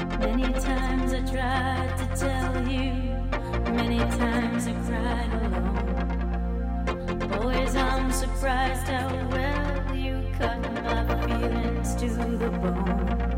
Many times I tried to tell you, many times I cried alone. Always I'm surprised how well you cut my feelings to the bone.